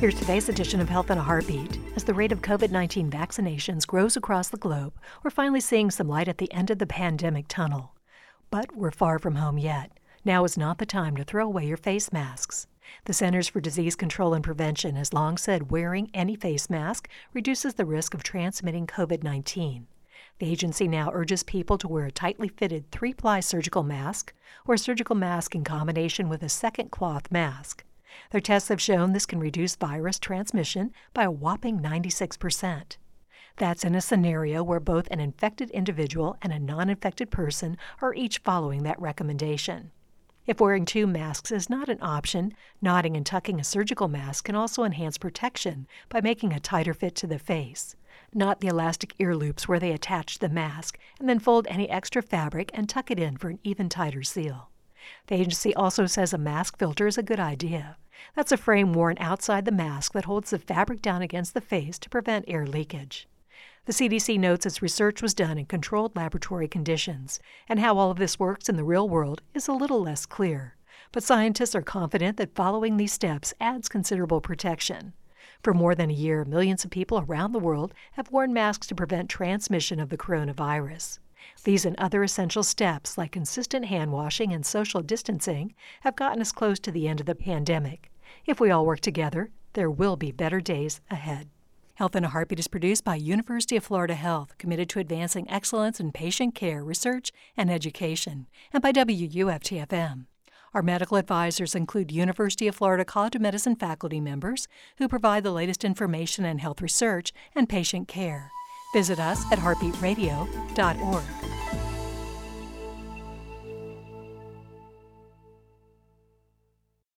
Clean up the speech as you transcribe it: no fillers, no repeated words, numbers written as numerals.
Here's today's edition of Health in a Heartbeat. As the rate of COVID-19 vaccinations grows across the globe, we're finally seeing some light at the end of the pandemic tunnel. But we're far from home yet. Now is not the time to throw away your face masks. The Centers for Disease Control and Prevention has long said wearing any face mask reduces the risk of transmitting COVID-19. The agency now urges people to wear a tightly fitted 3-ply surgical mask or a surgical mask in combination with a second cloth mask. Their tests have shown this can reduce virus transmission by a whopping 96%. That's in a scenario where both an infected individual and a non-infected person are each following that recommendation. If wearing 2 masks is not an option, knotting and tucking a surgical mask can also enhance protection by making a tighter fit to the face. Not the elastic ear loops where they attach the mask and then fold any extra fabric and tuck it in for an even tighter seal. The agency also says a mask filter is a good idea. That's a frame worn outside the mask that holds the fabric down against the face to prevent air leakage. The CDC notes its research was done in controlled laboratory conditions, and how all of this works in the real world is a little less clear. But scientists are confident that following these steps adds considerable protection. For more than a year, millions of people around the world have worn masks to prevent transmission of the coronavirus. These and other essential steps, like consistent hand washing and social distancing, have gotten us close to the end of the pandemic. If we all work together, there will be better days ahead. Health in a Heartbeat is produced by University of Florida Health, committed to advancing excellence in patient care, research, and education, and by WUFT-FM. Our medical advisors include University of Florida College of Medicine faculty members who provide the latest information in health research and patient care. Visit us at heartbeatradio.org.